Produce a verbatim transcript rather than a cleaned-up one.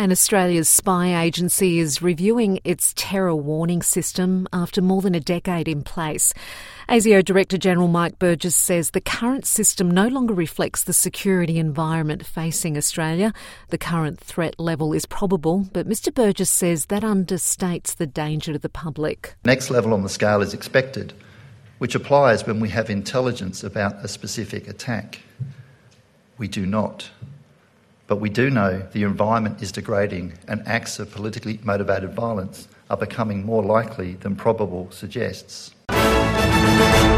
And Australia's spy agency is reviewing its terror warning system after more than a decade in place. ASIO Director-General Mike Burgess says the current system no longer reflects the security environment facing Australia. The current threat level is probable, but Mr Burgess says that understates the danger to the public. Next level on the scale is expected, which applies when we have intelligence about a specific attack. We do not. But we do know the environment is degrading and acts of politically motivated violence are becoming more likely than probable suggests.